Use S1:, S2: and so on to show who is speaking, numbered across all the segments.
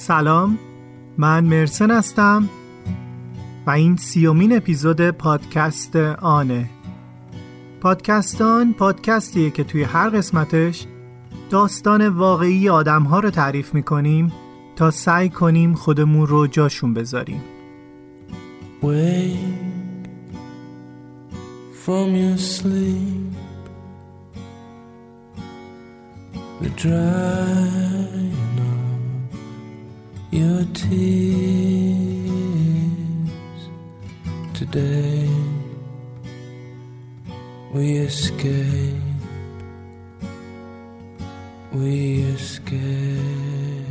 S1: سلام، من مرسن هستم و این 30مین اپیزود پادکست آنه. پادکست آن پادکستیه که توی هر قسمتش داستان واقعی آدم‌ها رو تعریف می‌کنیم تا سعی کنیم خودمون رو جاشون بذاریم.
S2: Wake from your sleep, the drying of your tears. Today we escape, we escape.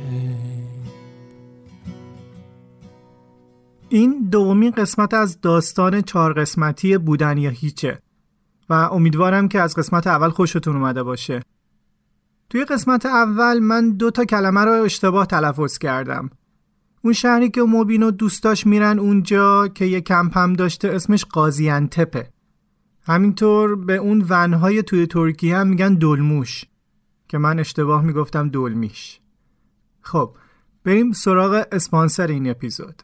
S1: این دومین قسمت از داستان 4 قسمتی بودن یا هیچه و امیدوارم که از قسمت اول خوشتون اومده باشه. توی قسمت اول من 2 کلمه رو اشتباه تلفظ کردم. اون شهری که مبین و دوستاش میرن اونجا که یه کمپ هم داشته اسمش قازیانتپه. همینطور به اون ونهای توی ترکیه هم میگن دلموش که من اشتباه میگفتم دلمیش. خب بریم سراغ اسپانسر این اپیزود.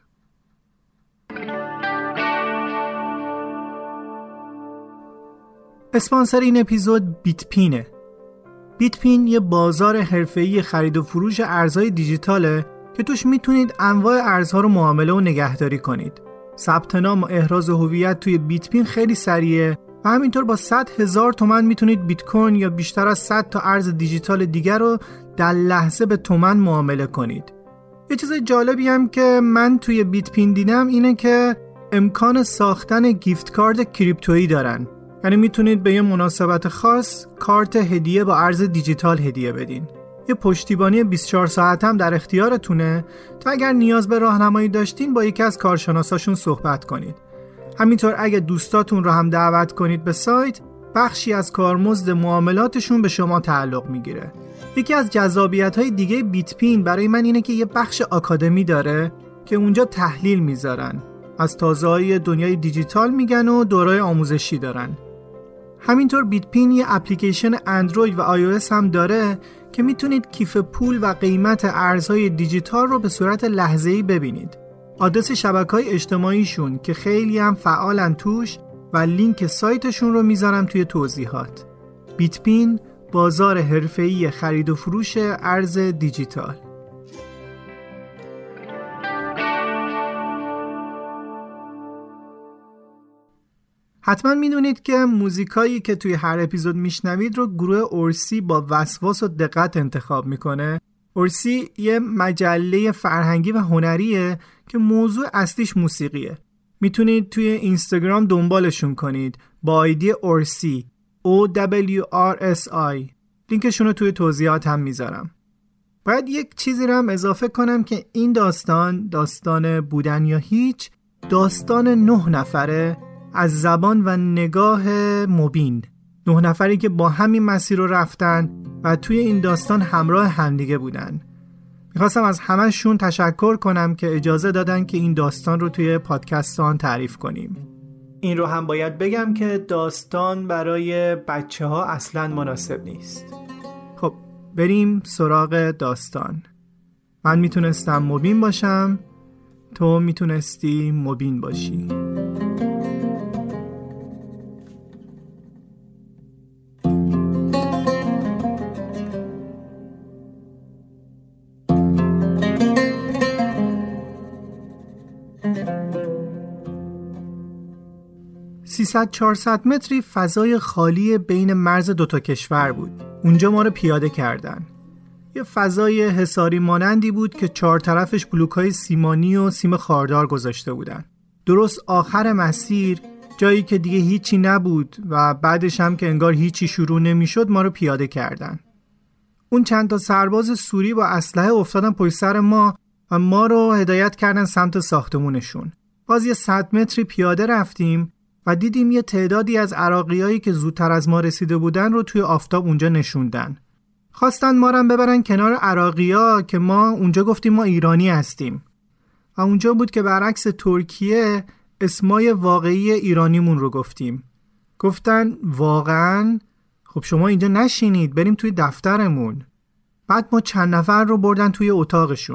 S1: اسپانسر این اپیزود بیتپینه. بیتپین یه بازار حرفه‌ای خرید و فروش ارزهای دیجیتاله که توش میتونید انواع ارزها رو معامله و نگهداری کنید. ثبت نام و احراز هویت توی بیتپین خیلی سریعه و همینطور با 100,000 تومان میتونید بیت کوین یا بیشتر از 100 تا ارز دیجیتال دیگر رو در لحظه به تومان معامله کنید. یه چیز جالبی هم که من توی بیتپین دیدم اینه که امکان ساختن گیفت کارت کریپتویی دارن. یعنی میتونید به یه مناسبت خاص کارت هدیه با ارز دیجیتال هدیه بدین. یه پشتیبانی 24 ساعت هم در اختیارتونه تا اگر نیاز به راهنمایی داشتین با یکی از کارشناساشون صحبت کنید. همینطور اگه دوستاتون رو هم دعوت کنید به سایت، بخشی از کارمزد معاملاتشون به شما تعلق میگیره. یکی از جذابیت‌های دیگه بیتپین برای من اینه که یه بخش آکادمی داره که اونجا تحلیل میذارن. از تازه‌های دنیای دیجیتال میگن و دوره‌های آموزشی دارن. همینطور بیتپین یه اپلیکیشن اندروید و iOS هم داره که میتونید کیف پول و قیمت ارزهای دیجیتال رو به صورت لحظه‌ای ببینید. آدرس شبکه‌های اجتماعیشون که خیلی هم فعالن توش و لینک سایتشون رو میذارم توی توضیحات. بیتپین، بازار حرفه‌ای خرید و فروش ارز دیجیتال. حتما میدونید که موزیکایی که توی هر اپیزود میشنوید رو گروه اورسی با وسواس و دقت انتخاب میکنه. اورسی یه مجله فرهنگی و هنریه که موضوع اصلیش موسیقیه. میتونید توی اینستاگرام دنبالشون کنید با آیدی اورسی OWRSI. لینکشون رو توی توضیحات هم میذارم. باید یک چیزی رو هم اضافه کنم که این داستان بودن یا هیچ، داستان 9 نفره از زبان و نگاه مبین. 9 نفری که با همین مسیر رو رفتن و توی این داستان همراه همدیگه بودن. میخواستم از همه‌شون تشکر کنم که اجازه دادن که این داستان رو توی پادکستان تعریف کنیم. این رو هم باید بگم که داستان برای بچه‌ها اصلاً مناسب نیست. خب بریم سراغ داستان. من میتونستم مبین باشم، تو میتونستی مبین باشی. 300-400 متری فضای خالی بین مرز 2 کشور بود. اونجا ما رو پیاده کردن. یه فضای حصاری مانندی بود که 4 طرفش بلوک‌های سیمانی و سیم خاردار گذاشته بودن. درست آخر مسیر، جایی که دیگه هیچی نبود و بعدش هم که انگار هیچی شروع نمی‌شد، ما رو پیاده کردن. اون چند تا سرباز سوری با اسلحه افتادن پشت سر ما و ما رو هدایت کردن سمت ساختمونشون. باز یه 100 متری پیاده رفتیم و دیدیم یه تعدادی از عراقیایی که زودتر از ما رسیده بودن رو توی آفتاب اونجا نشوندن. خواستن ما رو ببرن کنار عراقی‌ها که ما اونجا گفتیم ما ایرانی هستیم. و اونجا بود که برعکس ترکیه اسمای واقعی ایرانیمون رو گفتیم. گفتن واقعاً؟ خب شما اینجا نشینید، بریم توی دفترمون. بعد ما چند نفر رو بردن توی اتاقشون.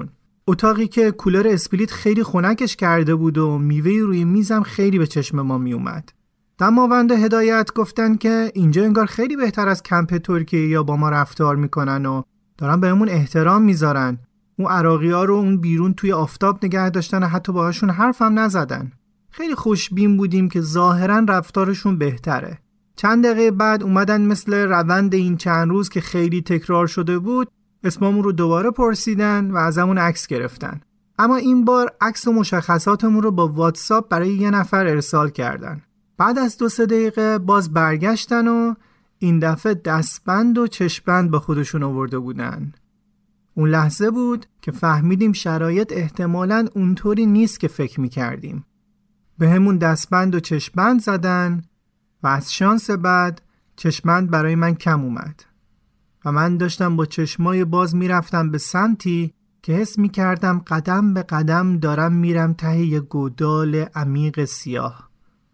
S1: اتاقی که کولر اسپریت خیلی خنکش کرده بود و میوه روی میزم خیلی به چشم ما می اومد. دماوند هدایت گفتن که اینجا انگار خیلی بهتر از کمپ ترکیه یا با ما رفتار میکنن و دارن بهمون احترام میذارن. اون عراقی‌ها رو اون بیرون توی آفتاب نگه داشتن و حتی باهاشون حرف هم نزدن. خیلی خوشبین بودیم که ظاهراً رفتارشون بهتره. چند دقیقه بعد اومدن مثل روند این چند روز که خیلی تکرار شده بود اسممون رو دوباره پرسیدن و ازمون عکس گرفتن. اما این بار عکس و مشخصاتمون رو با واتساپ برای یه نفر ارسال کردن. بعد از 2-3 دقیقه باز برگشتن و این دفعه دستبند و چشمبند با خودشون آورده بودن. اون لحظه بود که فهمیدیم شرایط احتمالاً اونطوری نیست که فکر می‌کردیم. به همون دستبند و چشمبند زدن و از شانس بعد چشمبند برای من کم اومد و من داشتم با چشمای باز میرفتم به سمتی که حس می‌کردم قدم به قدم دارم میرم ته یه گودال عمیق سیاه.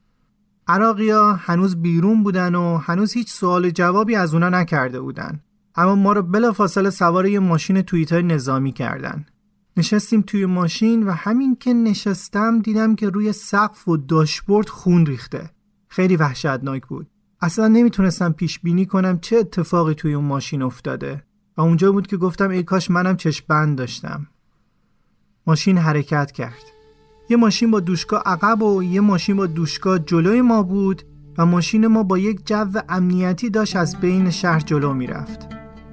S1: عراقی‌ها هنوز بیرون بودن و هنوز هیچ سوال جوابی از اونا نکرده بودن، اما ما رو بلافاصله سوار یه ماشین توییتای نظامی کردن. نشستیم توی ماشین و همین که نشستم دیدم که روی سقف و داشبورد خون ریخته. خیلی وحشتناک بود. اصلا نمیتونستم پیش بینی کنم چه اتفاقی توی اون ماشین افتاده و اونجا بود که گفتم ای کاش منم چشم‌بند داشتم. ماشین حرکت کرد. یه ماشین با دوشکا عقب و یه ماشین با دوشکا جلوی ما بود و ماشین ما با یک جو امنیتی داشت از بین شهر جلو میرفت.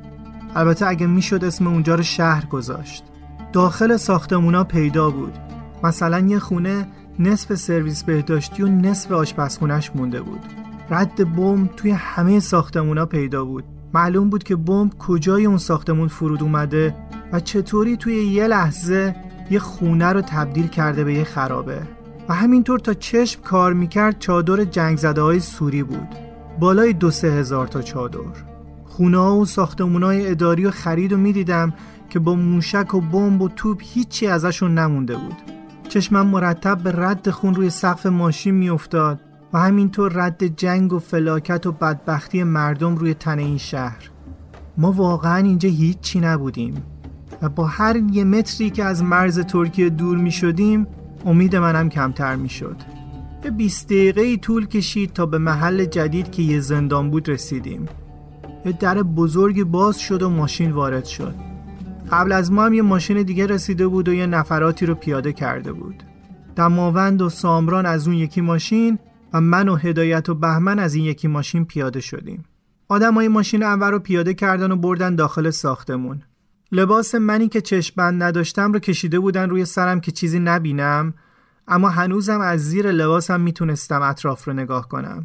S1: البته اگه میشد اسم اونجا رو شهر گذاشت. داخل ساختمونا پیدا بود. مثلا یه خونه نصف سرویس بهداشتی و نصف آشپزخونه‌اش مونده بود. رد بمب توی همه ساختمونا پیدا بود. معلوم بود که بمب کجای اون ساختمون فرود اومده و چطوری توی یه لحظه یه خونه رو تبدیل کرده به یه خرابه. و همینطور تا چشم کار میکرد چادر جنگ زده های سوری بود. بالای 2-3 هزار تا چادر. خونه ها و ساختمون های اداری و خرید و میدیدم که با موشک و بمب و توپ هیچی ازشون نمونده بود. چشمم مرتب به رد خون روی سقف ماشین میافتاد و همینطور رد جنگ و فلاکت و بدبختی مردم روی تن این شهر. ما واقعا اینجا هیچی نبودیم و با هر یه متری که از مرز ترکیه دور می شدیم امید منم کمتر می شد. یه 20 دقیقه طول کشید تا به محل جدید که یه زندان بود رسیدیم. یه در بزرگی باز شد و ماشین وارد شد. قبل از ما هم یه ماشین دیگه رسیده بود و یه نفراتی رو پیاده کرده بود. دماوند و سامران از اون یکی ماشین و من و هدایت و بهمن از این یکی ماشین پیاده شدیم. آدمای ماشین اول رو پیاده کردن و بردن داخل ساختمون. لباس منی که چشم‌بند نداشتم رو کشیده بودن روی سرم که چیزی نبینم، اما هنوزم از زیر لباسم میتونستم اطراف رو نگاه کنم.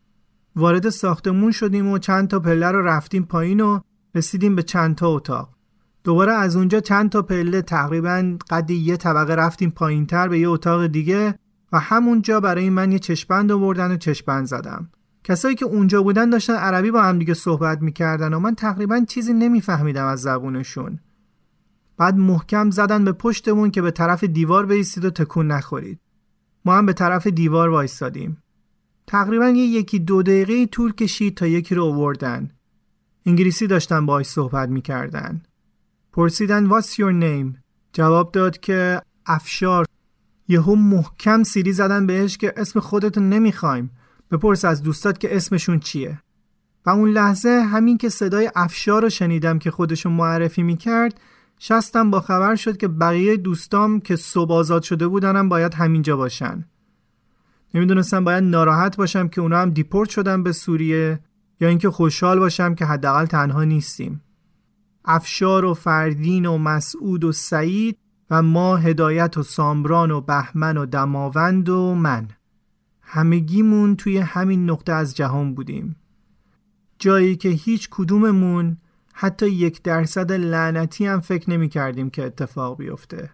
S1: وارد ساختمون شدیم و چند تا پله رو رفتیم پایین و رسیدیم به چند تا اتاق. دوباره از اونجا چند تا پله تقریباً قد یه طبقه رفتیم پایین‌تر به یه اتاق دیگه و همونجا برای من یه چشم‌بند آوردن و چشم‌بند زدم. کسایی که اونجا بودن داشتن عربی با هم دیگه صحبت می‌کردن و من تقریباً چیزی نمی‌فهمیدم از زبونشون. بعد محکم زدن به پشتمون که به طرف دیوار بایستید و تکون نخورید. ما هم به طرف دیوار وایسادیم. تقریباً 1-2 دقیقه طول کشید تا یکی رو آوردن. انگلیسی داشتن باهاش صحبت می‌کردن. پرسیدن What's your name؟ جواب داد که افشار. یهو محکم سیلی زدن بهش که اسم خودتو نمیخوایم، بپرس از دوستات که اسمشون چیه. و اون لحظه همین که صدای افشار رو شنیدم که خودشو معرفی میکرد، شستم با خبر شد که بقیه دوستام که صبح آزاد شده بودنم باید همینجا باشن. نمیدونستم باید ناراحت باشم که اونا هم دیپورت شدن به سوریه یا اینکه خوشحال باشم که حداقل تنها نیستیم. افشار و فردین و مسعود و سعید و ما هدایت و سامران و بهمن و دماوند و من همگیمون توی همین نقطه از جهان بودیم. جایی که هیچ کدوممون حتی 1% لعنتی هم فکر نمی کردیم که اتفاق بیفته.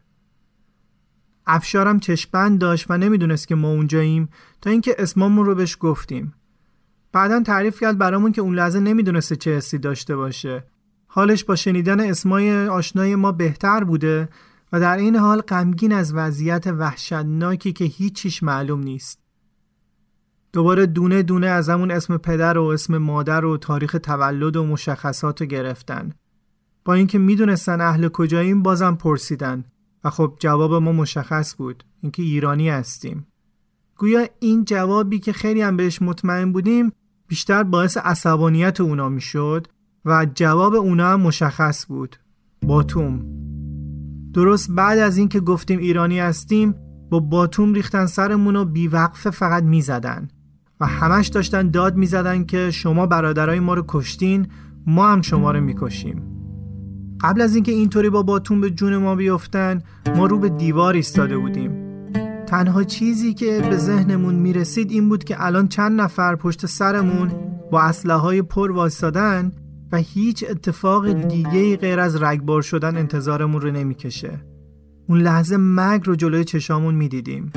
S1: افشارم چشم‌بند داشت و نمیدونست که ما اونجاییم تا اینکه اسممون رو بهش گفتیم. بعداً تعریف کرد برامون که اون لحظه نمیدونسته چه حسی داشته باشه. حالش با شنیدن اسمای آشنای ما بهتر بوده و در این حال غمگین از وضعیت وحشتناکی که هیچیش معلوم نیست. دوباره دونه دونه از همون اسم پدر و اسم مادر و تاریخ تولد و مشخصات رو گرفتن. با اینکه میدونستن اهل کجاییم بازم پرسیدن و خب جواب ما مشخص بود، اینکه ایرانی هستیم. گویا این جوابی که خیلی هم بهش مطمئن بودیم بیشتر باعث عصبانیت اونا میشد و جواب اونا هم مشخص بود، باتوم. درست بعد از این که گفتیم ایرانی هستیم با باتوم ریختن سرمون و بیوقفه فقط میزدن و همش داشتن داد میزدن که شما برادرای ما رو کشتین، ما هم شما رو میکشیم. قبل از اینکه اینطوری با باتوم به جون ما بیفتن ما رو به دیوار ایستاده بودیم. تنها چیزی که به ذهنمون میرسید این بود که الان چند نفر پشت سرمون با اسلحه‌های پر وایسادن و هیچ اتفاق دیگه‌ای غیر از رگبار شدن انتظارمون رو نمیکشه. اون لحظه مرگ رو جلوی چشامون میدیدیم.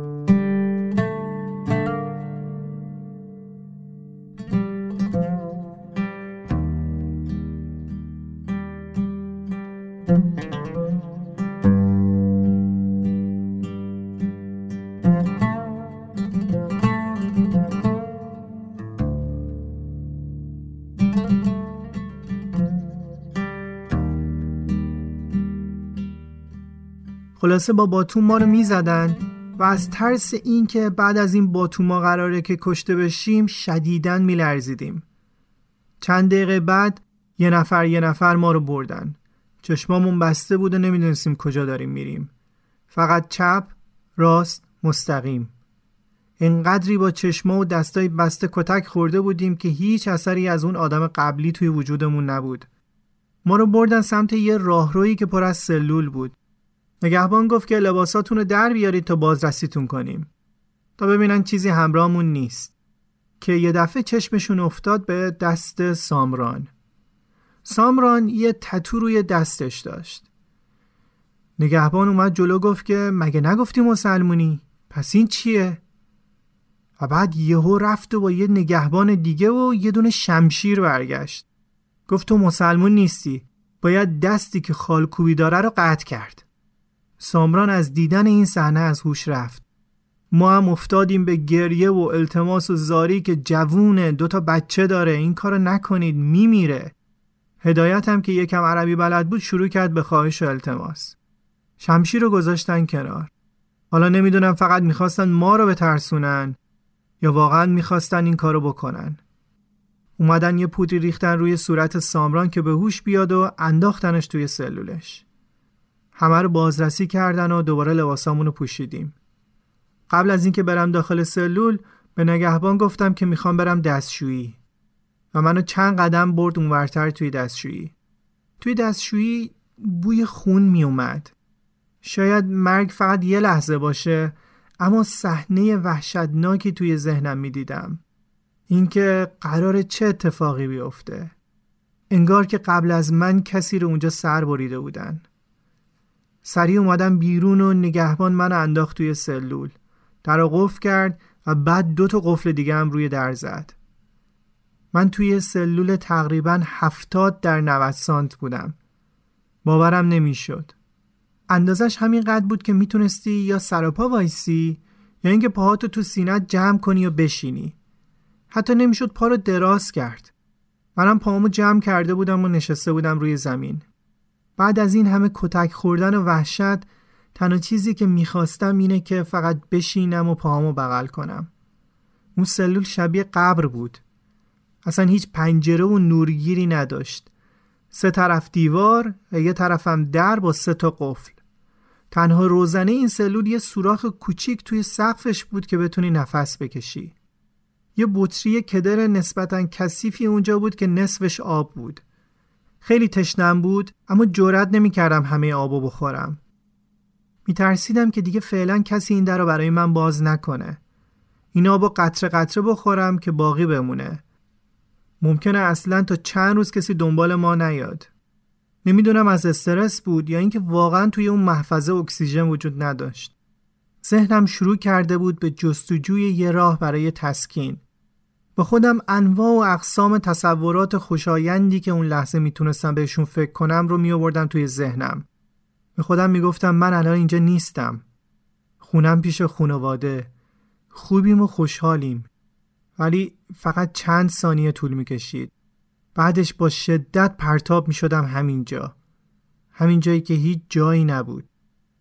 S1: خلاصه با باتوم ما رو میزدن و از ترس این که بعد از این باتوما قراره که کشته بشیم شدیداً میلرزیدیم. چند دقیقه بعد یه نفر ما رو بردن. چشمامون بسته بود و نمیدونستیم کجا داریم میریم. فقط چپ، راست، مستقیم. اینقدری با چشما و دستای بسته کتک خورده بودیم که هیچ اثری از اون آدم قبلی توی وجودمون نبود. ما رو بردن سمت یه راهرویی که پر از سلول بود. نگهبان گفت که لباساتون رو در بیارید تا بازرسیتون کنیم، تا ببینن چیزی همراهمون نیست. که یه دفعه چشمشون افتاد به دست سامران. سامران یه تتو روی دستش داشت. نگهبان اومد جلو گفت که مگه نگفتی مسلمونی؟ پس این چیه؟ و بعد یهو رفت و با یه نگهبان دیگه و یه دونه شمشیر برگشت. گفت تو مسلمون نیستی، باید دستی که خالکوبی داره رو قطع کرد. سامران از دیدن این صحنه از هوش رفت. ما هم افتادیم به گریه و التماس و زاری که جوونه، 2 بچه داره، این کارو نکنید میمیره. هدایت هم که یکم عربی بلد بود شروع کرد به خواهش و التماس. شمشیر رو گذاشتن کنار. حالا نمیدونم فقط میخواستن ما رو بترسونن یا واقعا میخواستن این کارو بکنن. اومدن یه پودری ریختن روی صورت سامران که به هوش بیاد و انداختنش توی سلولش. همه رو بازرسی کردن و دوباره لباسامون رو پوشیدیم. قبل از اینکه برم داخل سلول به نگهبان گفتم که میخوام برم دستشویی و منو چند قدم برد اونورتر توی دستشویی. توی دستشویی بوی خون میومد. شاید مرگ فقط یه لحظه باشه، اما صحنه وحشتناکی توی ذهنم میدیدم. اینکه قراره چه اتفاقی بیفته. انگار که قبل از من کسی رو اونجا سر بریده بودن. سریع اومدم بیرون و نگهبان منو انداخت توی سلول. درو قفل کرد و بعد 2 قفل دیگه هم روی در زد. من توی سلول تقریباً 70 در 90 سانت بودم. باورم نمیشد. اندازش همین قد بود که میتونستی یا سر و پا وایسی یا اینکه پاهاتو تو سینه‌ت جمع کنی و بشینی. حتی نمیشد پا رو دراز کرد. منم پاهامو جمع کرده بودم و نشسته بودم روی زمین. بعد از این همه کتک خوردن و وحشت، تنها چیزی که میخواستم اینه که فقط بشینم و پاهامو بغل کنم. اون سلول شبیه قبر بود. اصلا هیچ پنجره و نورگیری نداشت. 3 طرف دیوار و یه طرفم در با 3 قفل. تنها روزنه این سلول یه سوراخ کوچیک توی سقفش بود که بتونی نفس بکشی. یه بطری کدر نسبتاً کثیفی اونجا بود که نصفش آب بود. خیلی تشنم بود، اما جرئت نمی‌کردم همه آبو بخورم. میترسیدم که دیگه فعلا کسی این در رو برای من باز نکنه. این آبو قطره قطره بخورم که باقی بمونه. ممکنه اصلا تا چند روز کسی دنبال ما نیاد. نمیدونم از استرس بود یا اینکه واقعا توی اون محفظه اکسیژن وجود نداشت. ذهنم شروع کرده بود به جستجوی یه راه برای تسکین. با خودم انواع و اقسام تصورات خوشایندی که اون لحظه میتونستم بهشون فکر کنم رو میآوردم توی ذهنم. به خودم میگفتم من الان اینجا نیستم. خونم پیش خانواده. خوبیم و خوشحالیم. ولی فقط چند ثانیه طول میکشید. بعدش با شدت پرتاب میشدم همین جایی که هیچ جایی نبود.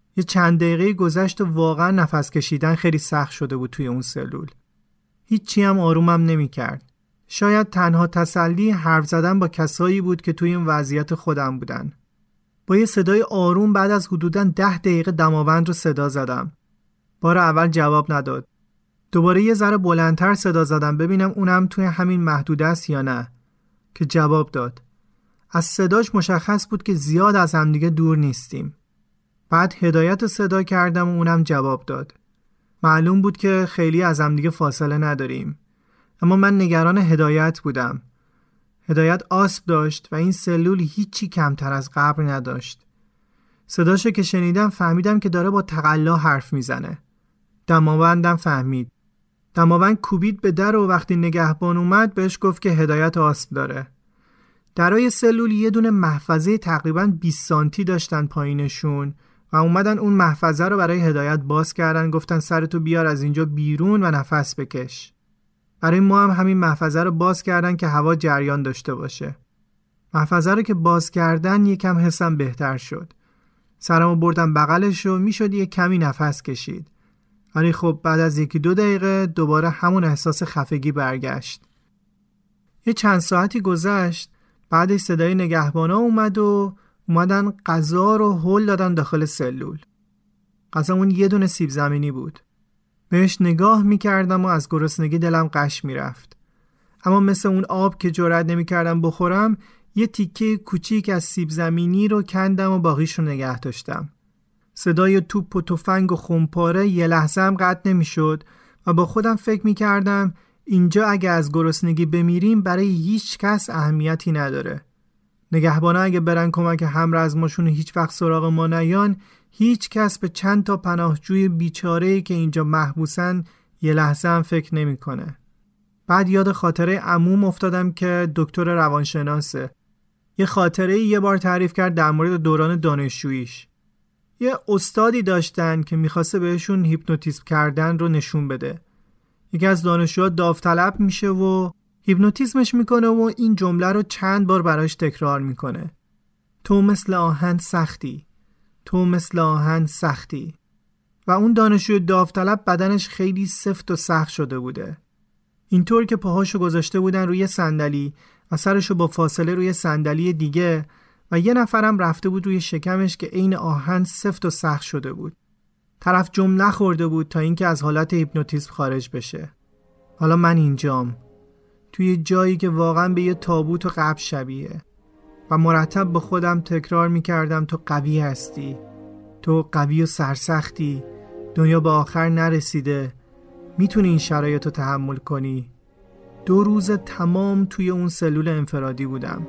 S1: یه چند دقیقه گذشت و واقعا نفس کشیدن خیلی سخت شده بود توی اون سلول. هیچی هم آرومم نمی‌کرد. شاید تنها تسلی حرف زدن با کسایی بود که توی این وضعیت خودم بودن. با یه صدای آروم بعد از حدوداً 10 دقیقه دماوند رو صدا زدم. بار اول جواب نداد. دوباره یه ذره بلندتر صدا زدم ببینم اونم توی همین محدوده است یا نه، که جواب داد. از صداش مشخص بود که زیاد از همدیگه دور نیستیم. بعد هدایت صدا کردم و اونم جواب داد. معلوم بود که خیلی از همدیگه فاصله نداریم. اما من نگران هدایت بودم. هدایت آسپ داشت و این سلول هیچی کمتر از قبر نداشت. صداشو که شنیدم فهمیدم که داره با تقلا حرف میزنه. دماوندم فهمید. دماوند کوبید به در و وقتی نگهبان اومد بهش گفت که هدایت آسپ داره. درای سلول یه دونه محفظه تقریباً 20 سانتی داشتن پایینشون و اومدن اون محفظه رو برای هدایت باز کردن. گفتن سرتو بیار از اینجا بیرون و نفس بکش. برای ما هم همین محفظه رو باز کردن که هوا جریان داشته باشه. محفظه رو که باز کردن یکم حسم بهتر شد. سرمو بردم بغلش و میشد یه کمی نفس کشید. ولی خب بعد از 1-2 دقیقه دوباره همون احساس خفگی برگشت. یه چند ساعتی گذشت. بعدش صدای نگهبانا اومدن غذا رو هول دادن داخل سلول. غذامون یه دونه سیب زمینی بود. بهش نگاه میکردم و از گرسنگی دلم قش میرفت. اما مثل اون آب که جرئت نمیکردم بخورم، یه تیکه کوچیک از سیب زمینی رو کندم و باقیش رو نگه داشتم. صدای توپ و تفنگ و خمپاره یه لحظه هم قطع نمیشد و با خودم فکر میکردم اینجا اگه از گرسنگی بمیریم برای هیچ کس اهمیتی نداره. نگهبانا اگه برن کمک همرزماشون هیچ وقت سراغ ما نیان، هیچ کس به چند تا پناهجوی بیچاره‌ای که اینجا محبوسن یه لحظه هم فکر نمی‌کنه. بعد یاد خاطره عموم افتادم که دکتر روانشناسه. یه خاطره یه بار تعریف کرد در مورد دوران دانشجوییش. یه استادی داشتن که می‌خواسته بهشون هیپنوتیزم کردن رو نشون بده. یکی از دانشجوها داوطلب میشه و هیپنوتیزمش میکنه و این جمله رو چند بار براش تکرار میکنه. تو مثل آهن سختی. تو مثل آهن سختی. و اون دانشجوی داوطلب بدنش خیلی سفت و سخت شده بوده. اینطور که پاهاشو گذاشته بودن روی صندلی و سرشو با فاصله روی صندلی دیگه و یه نفرم رفته بود روی شکمش که عین آهن سفت و سخت شده بود. طرف جمله خورده بود تا اینکه از حالت هیپنوتیزم خارج بشه. حالا من اینجام، توی جایی که واقعا به یه تابوت و قبر شبیه و مرتب با خودم تکرار میکردم تو قوی هستی، تو قوی و سرسختی، دنیا به آخر نرسیده، میتونی این شرایط رو تحمل کنی. 2 روز تمام توی اون سلول انفرادی بودم.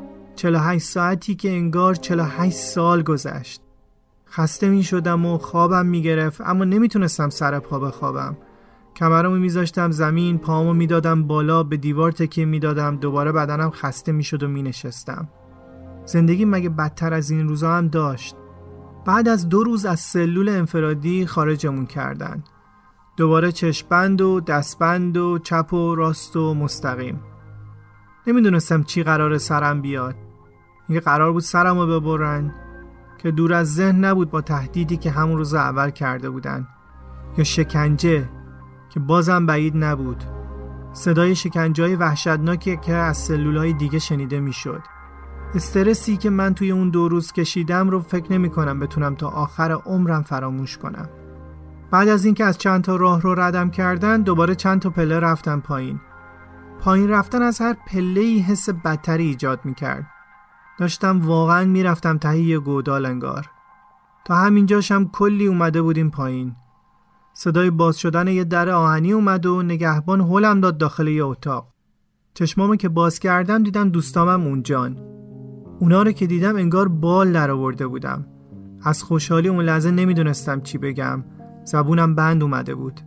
S1: 48 ساعتی که انگار 48 سال گذشت. خسته می شدم و خوابم می گرفت اما نمیتونستم سر پا بخوابم. کمرمو میذاشتم زمین، پاهامو میدادم بالا، به دیوار تکیه میدادم، دوباره بدنم خسته میشد و مینشستم. زندگی مگه بدتر از این روزا هم داشت؟ بعد از 2 روز از سلول انفرادی خارجمون کردن. دوباره چشم‌بند و دستبند و چپ و راست و مستقیم. نمیدونستم چی قراره سرم بیاد. میگه قرار بود سرمو ببرن که دور از ذهن نبود با تهدیدی که همون روز اول کرده بودن، یا شکنجه که بازم بعید نبود. صدای شکنجه‌های وحشتناکی که از سلولای دیگه شنیده میشد. استرسی که من توی اون 2 روز کشیدم رو فکر نمی کنم بتونم تا آخر عمرم فراموش کنم. بعد از اینکه از چند تا راه رو ردم کردن، دوباره چند تا پله رفتم پایین. پایین رفتن از هر پله‌ای حس بدتری ایجاد میکرد. داشتم واقعا میرفتم ته یه گودال انگار. تا همینجاشم کلی اومده بودیم پایین. صدای باز شدن یه در آهنی اومد و نگهبان هلم داد داخل یه اتاق. چشمامو که باز کردم دیدم دوستامم اونجان. اونا رو که دیدم انگار بال در آورده بودم. از خوشحالی اون لحظه نمیدونستم چی بگم. زبونم بند اومده بود.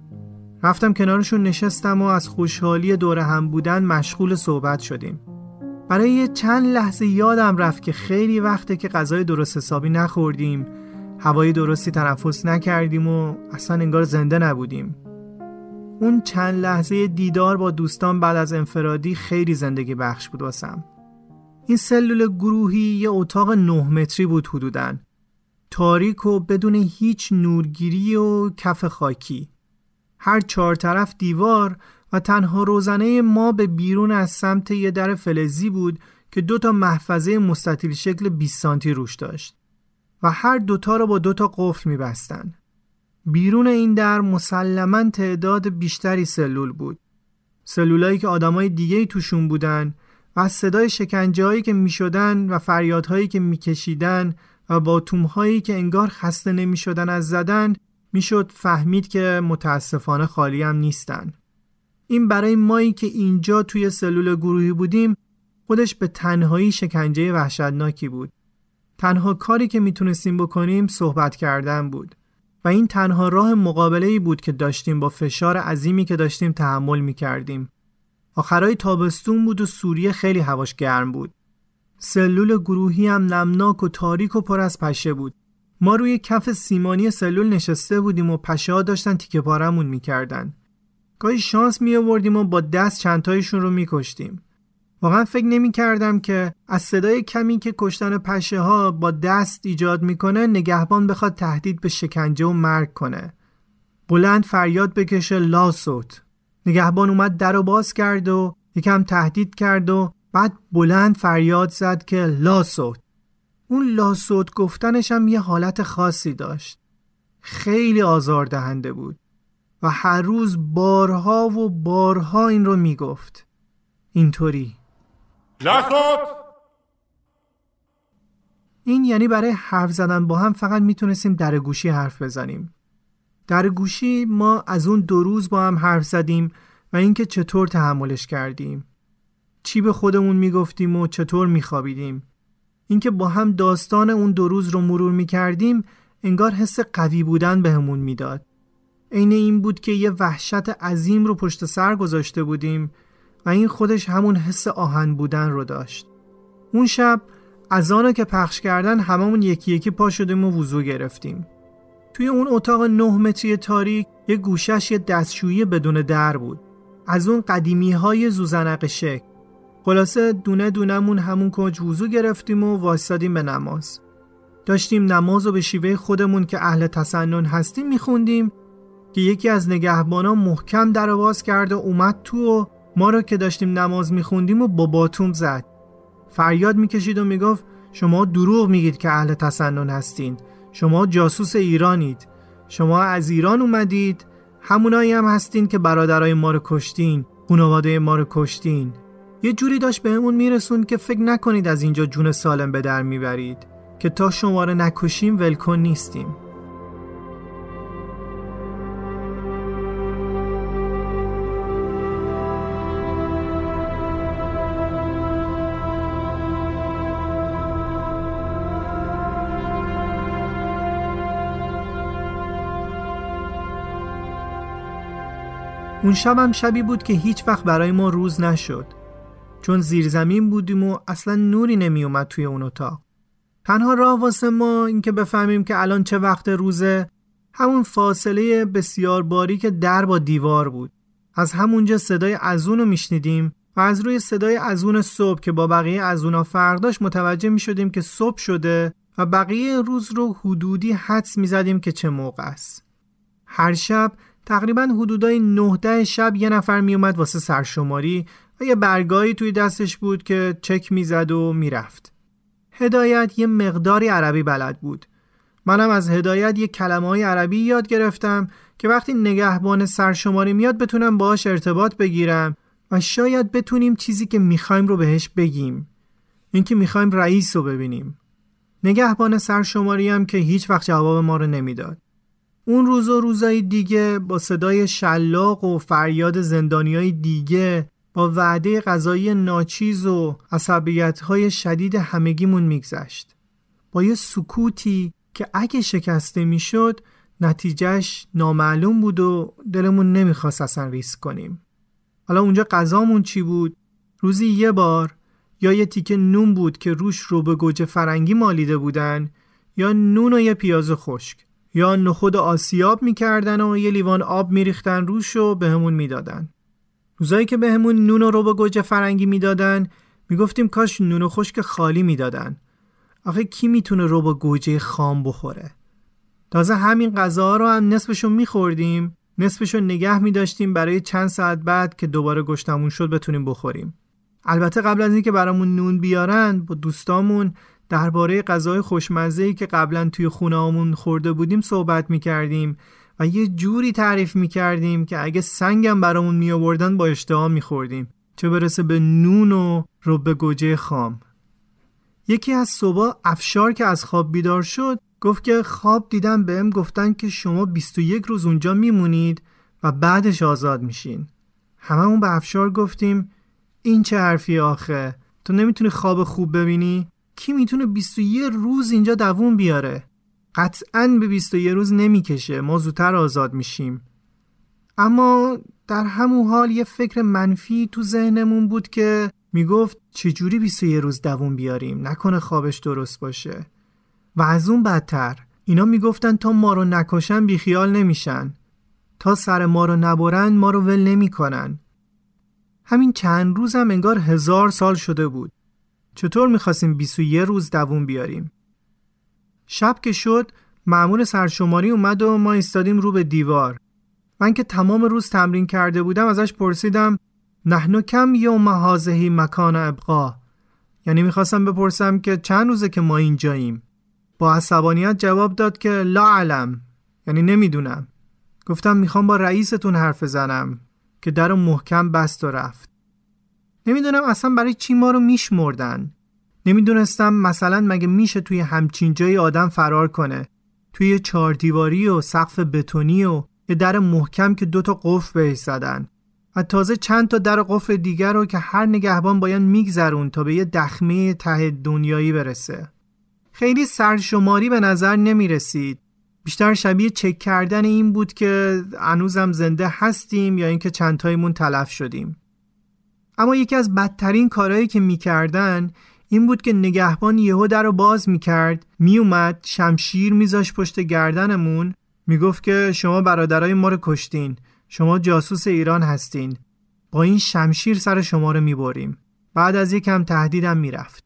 S1: رفتم کنارشون نشستم و از خوشحالی دور هم بودن مشغول صحبت شدیم. برای یه چند لحظه یادم رفت که خیلی وقته که غذای درست حسابی نخوردیم، هوای درستی تنفس نکردیم و اصلا انگار زنده نبودیم. اون چند لحظه دیدار با دوستان بعد از انفرادی خیلی زندگی بخش بود واسم. این سلول گروهی یه اتاق 9 متری بود حدوداً. تاریک و بدون هیچ نورگیری و کف خاکی. هر 4 طرف دیوار و تنها روزنه ما به بیرون از سمت یه در فلزی بود که 2 محفظه مستطیل شکل 20 سانتی روش داشت و هر 2 رو با 2 قفل می‌بستن. بیرون این در مسلماً تعداد بیشتری سلول بود. سلولایی که آدمای دیگه‌ای توشون بودن و از صدای شکنجه‌هایی که می‌شدن و فریادهایی که می‌کشیدن و باتوم‌هایی که انگار خسته نمی‌شدن از زدن میشد فهمید که متاسفانه خالی هم نیستن. این برای مایی که اینجا توی سلول گروهی بودیم خودش به تنهایی شکنجه وحشتناکی بود. تنها کاری که میتونستیم بکنیم صحبت کردن بود و این تنها راه مقابله‌ای بود که داشتیم با فشار عظیمی که داشتیم تحمل میکردیم. آخرای تابستون بود و سوریه خیلی هواش گرم بود. سلول گروهی هم نمناک و تاریک و پر از پشه بود. ما روی کف سیمانی سلول نشسته بودیم و پشه‌ها داشتن تیکه پارمون میکردن. گاهی شانس می آوردیم و با دست چند تایشون رو میکشتیم. واقعا فکر نمی کردم که از صدای کمی که کشتن پشه‌ها با دست ایجاد میکنه نگهبان بخواد تهدید به شکنجه و مرگ کنه. بلند فریاد بکشه لا صوت. نگهبان اومد در رو باز کرد و یکم تهدید کرد و بعد بلند فریاد زد که لا صوت. اون لا صوت گفتنش هم یه حالت خاصی داشت. خیلی آزاردهنده بود و هر روز بارها و بارها این رو میگفت. اینطوری
S3: لا صوت.
S1: این یعنی برای حرف زدن با هم فقط میتونستیم در گوشی حرف بزنیم. در گوشی ما از اون 2 روز با هم حرف زدیم و اینکه چطور تحملش کردیم، چی به خودمون میگفتیم و چطور میخوابیدیم. اینکه با هم داستان اون 2 روز رو مرور میکردیم انگار حس قوی بودن بهمون میداد. عین این بود که یه وحشت عظیم رو پشت سر گذاشته بودیم و این خودش همون حس آهن بودن رو داشت. اون شب اذانو که پخش کردن هممون یکی یکی پا شدیم و وضو گرفتیم. توی اون اتاق 9 متری تاریک یه گوشش یه دستشویی بدون در بود، از اون قدیمی های زوزنق شکل. خلاصه دونه دونمون همون کنج وضو گرفتیم و وایسادیم به نماز. داشتیم نمازو به شیوه خودمون که اهل تسنن هستیم میخوندیم که یکی از نگهبانا محکم در باز کرد و اومد تو و ما رو که داشتیم نماز میخوندیم و با باتوم زد. فریاد میکشید و میگفت شما دروغ میگید که اهل تسنن هستین، شما جاسوس ایرانید، شما از ایران اومدید، همونایی هم هستین که برادرای ما رو کشتین، خانواده ما رو کشتین. یه جوری داشت بهمون میرسون که فکر نکنید از اینجا جون سالم به در میبرید، که تا شما رو نکشیم ولکن نیستیم. اون شب هم شبی بود که هیچ وقت برای ما روز نشد، چون زیر زمین بودیم و اصلا نوری نمی اومد توی اون اتاق. تنها راه واسه ما این که بفهمیم که الان چه وقت روزه همون فاصله بسیار باریک در با دیوار بود. از همونجا صدای اذون رو میشنیدیم و از روی صدای اذون صبح که با بقیه اذونا فرق داشت متوجه میشدیم که صبح شده و بقیه روز رو حدودی حدس میزدیم که چه موقع است. هر شب تقریباً حدودای 9-10 شب یه نفر میومد واسه سرشماری و یه برگایی توی دستش بود که چک میزد و میرفت. هدایت یه مقداری عربی بلد بود. منم از هدایت یه کلمه‌های عربی یاد گرفتم که وقتی نگهبان سرشماری میاد بتونم باهاش ارتباط بگیرم و شاید بتونیم چیزی که میخوایم رو بهش بگیم. اینکه میخوایم رئیس رو ببینیم. نگهبان سرشماری هم که هیچ وقت جواب ما رو نمیداد. اون روز و روزای دیگه با صدای شلاق و فریاد زندانیای دیگه، با وعده غذایی ناچیز و عصبیت‌های شدید همگیمون میگذشت. با یه سکوتی که اگه شکسته میشد نتیجهش نامعلوم بود و دلمون نمیخواست اصلا ریسک کنیم. حالا اونجا غذامون چی بود؟ روزی یه بار یا یه تیکه نون بود که روش رو به گوجه فرنگی مالیده بودن، یا نون و یه پیاز خشک، یا نخود آسیاب میکردن و یه لیوان آب میریختن روش و بهمون میدادن. روزایی که بهمون نون و رو به گوجه فرنگی میدادن میگفتیم کاش نون و خشک خالی میدادن، آخه کی میتونه رو با گوجه خام بخوره؟ تازه همین غذا رو هم نصفشو میخوردیم، نصفشو نگه میداشتیم برای چند ساعت بعد که دوباره گشتمون شد بتونیم بخوریم. البته قبل از اینکه برامون نون بیارن با دوستامون درباره غذای خوشمزه‌ای که قبلا توی خونه‌مون خورده بودیم صحبت میکردیم و یه جوری تعریف میکردیم که اگه سنگم برامون میآوردن با اشتها میخوردیم، چه برسه به نون و رب گوجه خام. یکی از صبح افشار که از خواب بیدار شد گفت که خواب دیدم بهم گفتن که شما 21 روز اونجا میمونید و بعدش آزاد میشین. هممون به افشار گفتیم این چه حرفی آخه؟ تو نمیتونی خواب خوب ببینی؟ کی میتونه 21 روز اینجا دووم بیاره؟ قطعاً به 21 روز نمیکشه، ما زودتر آزاد میشیم. اما در همون حال یه فکر منفی تو ذهنمون بود که میگفت چجوری 21 روز دووم بیاریم؟ نکنه خوابش درست باشه. و از اون بدتر اینا میگفتن تا ما رو نکشن بیخیال نمیشن، تا سر ما رو نبرن ما رو ول نمیکنن. همین چند روز هم انگار 1000 سال شده بود. چطور میخواستیم 21 روز دووم بیاریم؟ شب که شد مأمور سرشماری اومد و ما ایستادیم رو به دیوار. من که تمام روز تمرین کرده بودم ازش پرسیدم نحنو کم یوم هذه مکان ابقا، یعنی میخواستم بپرسم که چند روزه که ما اینجاییم. با عصبانیت جواب داد که لا علم، یعنی نمیدونم. گفتم میخوام با رئیستون حرف بزنم که درو محکم بست و رفت. نمیدونم اصلا برای چی ما رو میشمردن. نمیدونستم مثلا مگه میشه توی همچین جایی آدم فرار کنه، توی 4 دیواری و سقف بتونی و یه در محکم که 2 تا قفل بهش زدن و تازه چند تا در قفل دیگر رو که هر نگهبان باید میگذرون تا به یه دخمه ته دنیایی برسه. خیلی سرشماری به نظر نمی رسید. بیشتر شبیه چک کردن این بود که هنوزم زنده هستیم یا اینکه چند تایمون تلف شدیم. اما یکی از بدترین کارهایی که میکردن این بود که نگهبان یهو در رو باز میکرد، میومد شمشیر میذاش پشت گردنمون، میگفت که شما برادرای ما رو کشتین، شما جاسوس ایران هستین، با این شمشیر سر شما رو میبریم. بعد از یکم تهدیدم میرفت.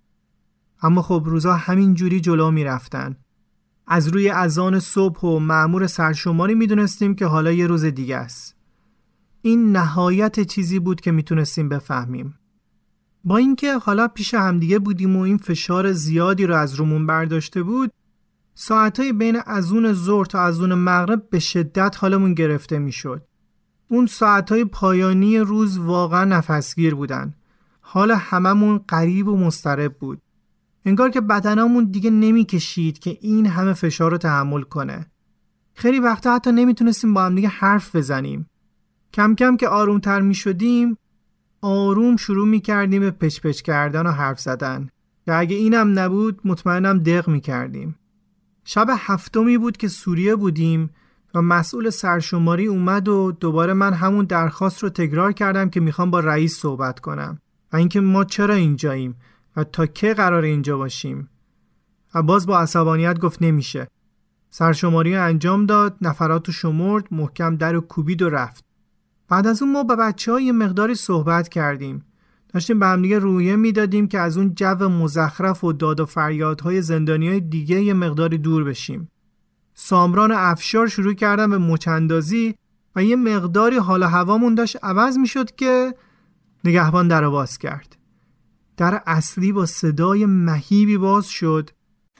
S1: اما خب روزا همین جوری جلو میرفتن. از روی اذان صبح و مأمور سرشماری میدونستیم که حالا یه روز دیگه است. این نهایت چیزی بود که میتونستیم بفهمیم. با اینکه حالا پیش همدیگه بودیم و این فشار زیادی رو از رومون برداشته بود، ساعتهای بین اذان ظهر تا اذان مغرب به شدت حالمون گرفته میشد. اون ساعتهای پایانی روز واقعا نفسگیر بودن. حال هممون غریب و مضطرب بود. انگار که بدنمون دیگه نمیکشید که این همه فشار رو تحمل کنه. خیلی وقتا حتی نمیتونستیم با هم دیگه حرف بزنیم. کم کم که آرومتر میشدیم، آروم شروع میکردیم به پچ پچ کردن و حرف زدن که اگه اینم نبود مطمئنم دق میکردیم. شب 7 بود که سوریه بودیم و مسئول سرشماری اومد و دوباره من همون درخواست رو تکرار کردم که میخوام با رئیس صحبت کنم و اینکه ما چرا اینجاییم و تا که قرار اینجا باشیم. عباس با عصبانیت گفت نمیشه. سرشماری انجام داد، نفراتو شمرد، محکم در و کوبید و رفت. بعد از اون ما با بچه‌ها یه مقداری صحبت کردیم. داشتیم به هم دیگه رویه میدادیم که از اون جو مزخرف و داد و فریادهای زندانیای دیگه یه مقداری دور بشیم. سامران افشار شروع کردن به مچندازی و یه مقداری حال هوامون داشت عوض میشد که نگهبان در رو باز کرد. در اصلی با صدای مهیبی باز شد.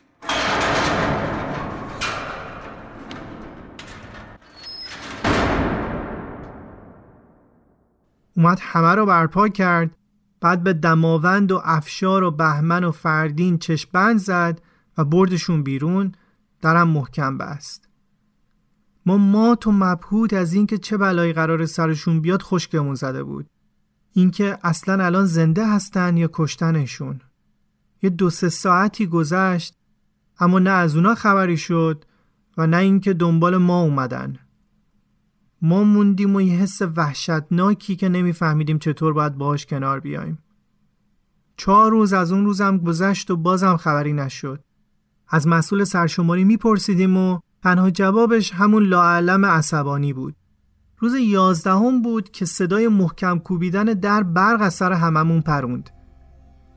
S1: اومد همه رو برپا کرد، بعد به دماوند و افشار و بهمن و فردین چشم‌بند زد و بردشون بیرون. درم محکم بست. ما مات و مبهوت از اینکه چه بلایی قرار سرشون بیاد خشکمون زده بود. اینکه اصلا الان زنده هستن یا کشتنشون. یه 2-3 ساعتی گذشت اما نه از اونا خبری شد و نه اینکه دنبال ما اومدن. ما موندیم و یه حس وحشتناکی که نمیفهمیدیم چطور باید باهاش کنار بیایم. 4 روز از اون روزم گذشت و بازم خبری نشد. از مسئول سرشماری میپرسیدیم و تنها جوابش همون لاعلم عصبانی بود. روز 11 بود که صدای محکم کوبیدن در برق از سر هممون پروند.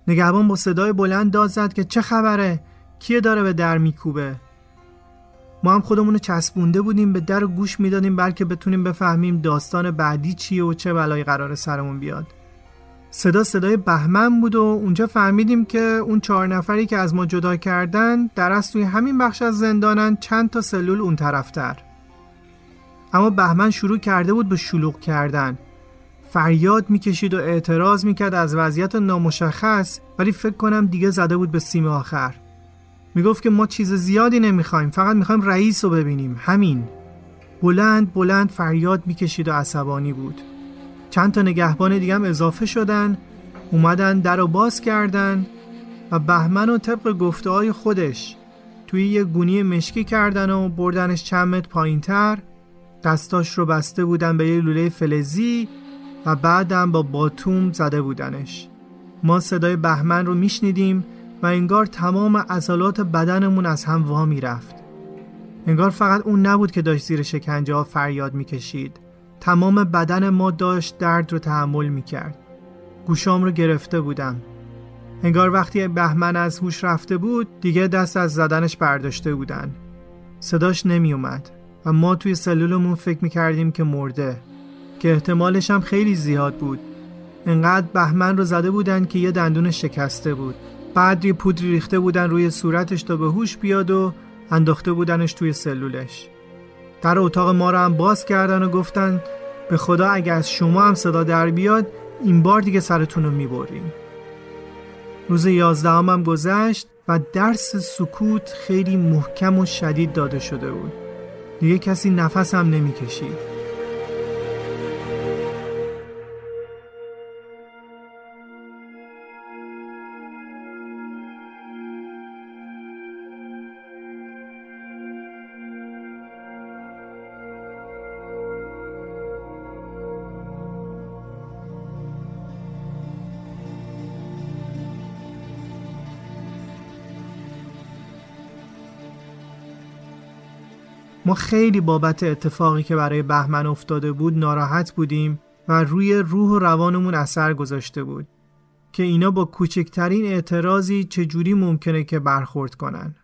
S1: نگهبان با صدای بلند داد زد که چه خبره؟ کیه داره به در میکوبه؟ ما هم خودمونو چسبونده بودیم به در و گوش میدادیم بلکه بتونیم بفهمیم داستان بعدی چیه و چه بلایی قراره سرمون بیاد. صدای بهمن بود و اونجا فهمیدیم که اون 4 نفری که از ما جدا کردن در اصل توی همین بخش از زندانن، چند تا سلول اون طرفتر. اما بهمن شروع کرده بود به شلوغ کردن، فریاد میکشید و اعتراض میکرد از وضعیت نامشخص، ولی فکر کنم دیگه زده بود به سیم آخر. میگفت که ما چیز زیادی نمیخوایم، فقط میخوایم رئیس رو ببینیم، همین. بلند بلند فریاد میکشید و عصبانی بود. چند تا نگهبان دیگه هم اضافه شدن، اومدن در رو باز کردن و بهمن رو طبق گفته‌های خودش توی یه گونی مشکی کردن و بردنش چند متر پایین‌تر. دستاش رو بسته بودن به یه لوله فلزی و بعدم با باتوم زده بودنش. ما صدای بهمن رو میشنیدیم و انگار تمام عضلات بدنمون از هم وا میرفت. انگار فقط اون نبود که داشت زیر شکنجه ها فریاد میکشید. تمام بدن ما داشت درد رو تحمل میکرد. گوشام رو گرفته بودم. انگار وقتی بهمن از هوش رفته بود دیگه دست از زدنش برداشته بودن. صداش نمی اومد و ما توی سلولمون فکر میکردیم که مرده، که احتمالش هم خیلی زیاد بود. انقدر بهمن رو زده بودن که یه دندونش شکسته بود. بعد یه پودری ریخته بودن روی صورتش تا به هوش بیاد و انداخته بودنش توی سلولش. در اتاق ما رو هم باز کردن و گفتن به خدا اگه از شما هم صدا در بیاد این بار دیگه سرتون رو میبریم. روز 11 هم گذشت و درس سکوت خیلی محکم و شدید داده شده بود. دیگه کسی نفس هم نمیکشید. ما خیلی بابت اتفاقی که برای بهمن افتاده بود ناراحت بودیم و روی روح و روانمون اثر گذاشته بود که اینا با کوچکترین اعتراضی چجوری ممکنه که برخورد کنن.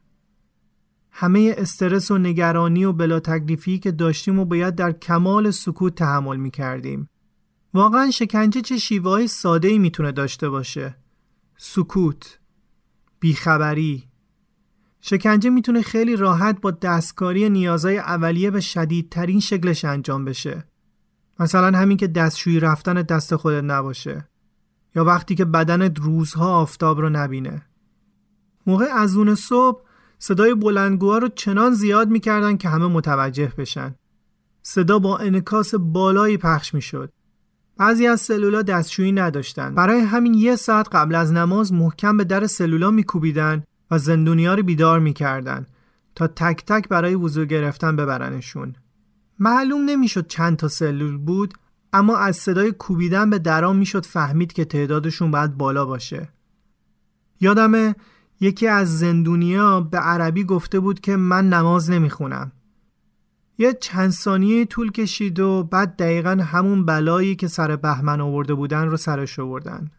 S1: همه استرس و نگرانی و بلا تکلیفی که داشتیم و باید در کمال سکوت تحمل می کردیم. واقعا شکنجه چه شیوه‌های ساده‌ای میتونه داشته باشه؟ سکوت، بیخبری. شکنجه میتونه خیلی راحت با دستکاری نیازهای اولیه به شدیدترین شکلش انجام بشه. مثلا همین که دستشویی رفتن دست خودت نباشه، یا وقتی که بدنت روزها آفتاب رو نبینه. موقع اذان صبح صدای بلندگوها رو چنان زیاد میکردن که همه متوجه بشن. صدا با انعکاس بالایی پخش میشد. بعضی از سلولا دستشویی نداشتن. برای همین 1 ساعت قبل از نماز محکم به در سلولا میکوبیدن و زندونی‌ها رو بیدار می‌کردن تا تک تک برای وضو گرفتن ببرنشون. معلوم نمی‌شد چند تا سلول بود، اما از صدای کوبیدن به درام می‌شد فهمید که تعدادشون باید بالا باشه. یادمه یکی از زندونی‌ها به عربی گفته بود که من نماز نمی‌خونم. یه چند ثانیه طول کشید و بعد دقیقاً همون بلایی که سر بهمن آورده بودن رو سرش آوردن.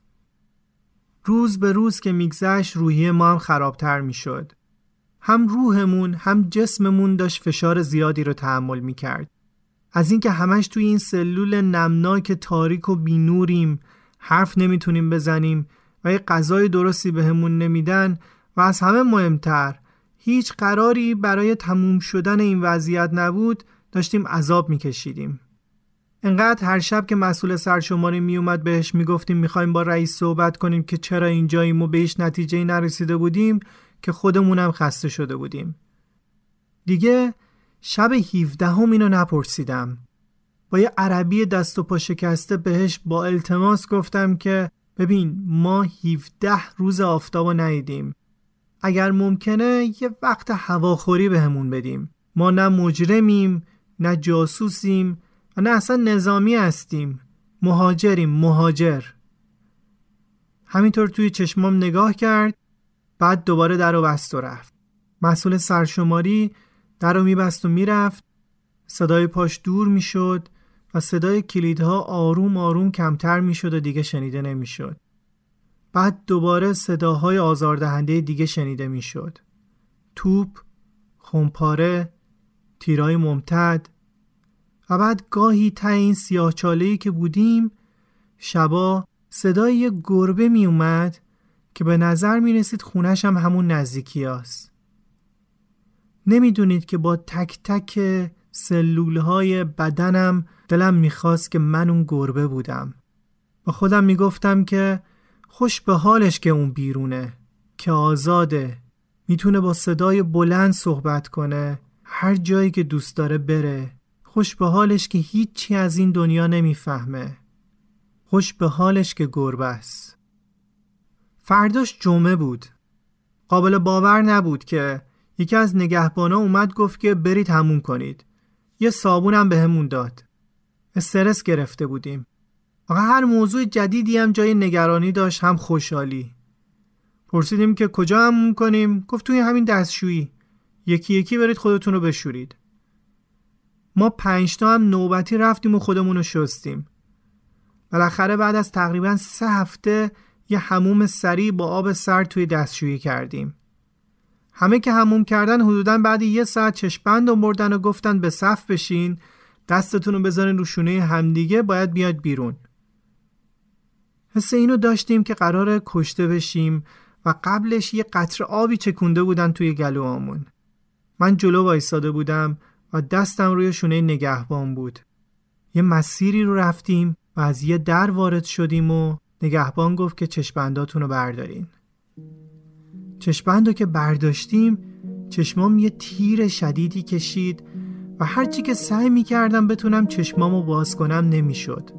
S1: روز به روز که میگذشت روحیه ما هم خرابتر میشد. هم روحمون هم جسممون داشت فشار زیادی رو تحمل میکرد. از اینکه همش توی این سلول نمناک تاریک و بی‌نوریم، حرف نمیتونیم بزنیم و یه غذای درستی بهمون نمیدن و از همه مهمتر هیچ قراری برای تموم شدن این وضعیت نبود، داشتیم عذاب میکشیدیم. انقدر هر شب که مسئول سرشماری می اومد بهش میگفتیم میخوایم با رئیس صحبت کنیم که چرا اینجاییم و بهش نتیجه‌ای نرسیده بودیم که خودمونم خسته شده بودیم. دیگه شب 17 اینو نپرسیدم. با یه عربی دست و پا شکسته بهش با التماس گفتم که ببین ما 17 روز آفتابو ندیدیم. اگر ممکنه یه وقت هواخوری بهمون بدیم. ما نه مجرمیم، نه جاسوسیم، و نه اصلا نظامی هستیم. مهاجریم، مهاجر. همینطور توی چشمام نگاه کرد، بعد دوباره در رو بست و رفت. مسئول سرشماری در رو میبست و میرفت. صدای پاش دور میشد و صدای کلیدها آروم آروم کمتر میشد و دیگه شنیده نمیشد. بعد دوباره صداهای آزاردهنده دیگه شنیده میشد. توپ، خمپاره، تیرای ممتد و بعد گاهی ته این سیاهچاله‌ای که بودیم شبا صدای یه گربه می اومد که به نظر می رسید خونش هم همون نزدیکی هست. نمیدونید که با تک تک سلولهای بدنم دلم میخواست که من اون گربه بودم. با خودم میگفتم که خوش به حالش که اون بیرونه، که آزاده، میتونه با صدای بلند صحبت کنه، هر جایی که دوست داره بره. خوش به حالش که هیچی از این دنیا نمیفهمه. خوش به حالش که گربه است. فرداش جمعه بود. قابل باور نبود که یکی از نگهبانا اومد گفت که برید حموم کنید. یه صابونم بهمون داد. استرس گرفته بودیم. آقا هر موضوع جدیدی هم جای نگرانی داشت، هم خوشحالی. پرسیدیم که کجا حموم کنیم؟ گفت توی همین دستشویی. یکی یکی برید خودتون رو بشورید. ما 5 تا هم نوبتی رفتیم و خودمون رو شستیم. بالاخره بعد از تقریباً 3 هفته یه حموم سریع با آب سرد توی دستشویی کردیم. همه که حموم کردن حدوداً بعد 1 ساعت چشم‌بند آوردن و گفتن به صف بشین، دستتون رو بذارین رو شونه همدیگه، باید بیاد بیرون. حس اینو داشتیم که قراره کشته بشیم و قبلش یه قطره آبی چکونده بودن توی گلوامون. من جلو وایساده بودم و دستم روی شونه نگهبان بود. یه مسیری رو رفتیم و از یه در وارد شدیم و نگهبان گفت که چشم‌بنداتون رو بردارین. چشم‌بندو که برداشتیم، چشمام یه تیر شدیدی کشید و هرچی که سعی می‌کردم بتونم چشمامو باز کنم نمی‌شد.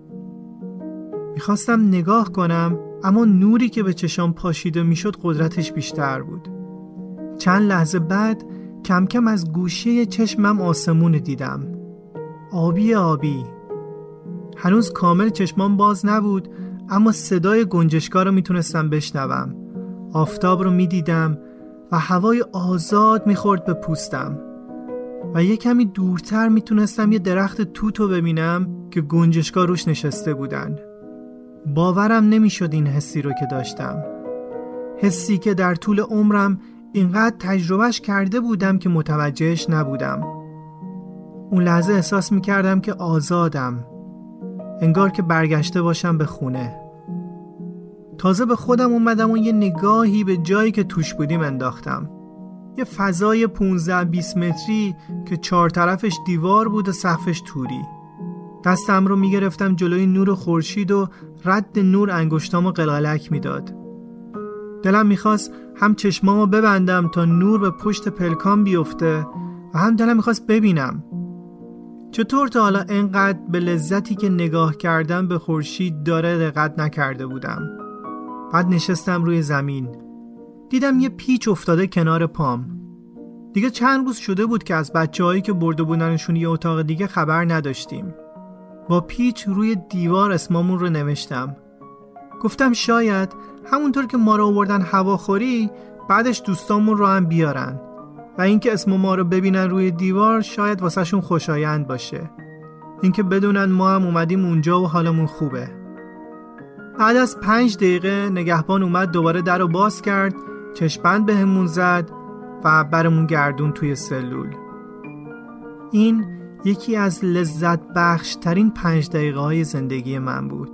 S1: می‌خواستم نگاه کنم، اما نوری که به چشام پاشیده می‌شد قدرتش بیشتر بود. چند لحظه بعد کم کم از گوشه چشمم آسمون دیدم. آبی آبی. هنوز کامل چشمام باز نبود، اما صدای گنجشکا رو میتونستم بشنوم. آفتاب رو میدیدم و هوای آزاد میخورد به پوستم و یه کمی دورتر میتونستم یه درخت توت رو ببینم که گنجشکا روش نشسته بودن. باورم نمیشد این حسی رو که داشتم. حسی که در طول عمرم اینقدر تجربهش کرده بودم که متوجهش نبودم. اون لحظه احساس میکردم که آزادم، انگار که برگشته باشم به خونه. تازه به خودم اومدم و یه نگاهی به جایی که توش بودیم انداختم. یه فضای 15-20 متری که 4 طرفش دیوار بود و سقفش توری. دستم رو میگرفتم جلوی نور خورشید و رد نور انگشتامو قلقلک میداد. دلم میخواست هم چشمامو ببندم تا نور به پشت پلکام بیفته و هم دلم میخواست ببینم. چطور تا حالا اینقدر به لذتی که نگاه کردم به خورشید داره دقت نکرده بودم. بعد نشستم روی زمین. دیدم یه پیچ افتاده کنار پام. دیگه چند روز شده بود که از بچه‌هایی که برده بودنشون یه اتاق دیگه خبر نداشتیم. با پیچ روی دیوار اسممون رو نوشتم. گفتم شاید همونطور که ما رو آوردن هواخوری، بعدش دوستامون رو هم بیارن و اینکه اسم ما رو ببینن روی دیوار شاید واسه شون خوشایند باشه. اینکه بدونن ما هم اومدیم اونجا و حالمون خوبه. بعد از 5 دقیقه نگهبان اومد دوباره در رو باز کرد، چشم‌بند بهمون زد و برمون گردون توی سلول. این یکی از لذت بخش ترین 5 دقیقه های زندگی من بود.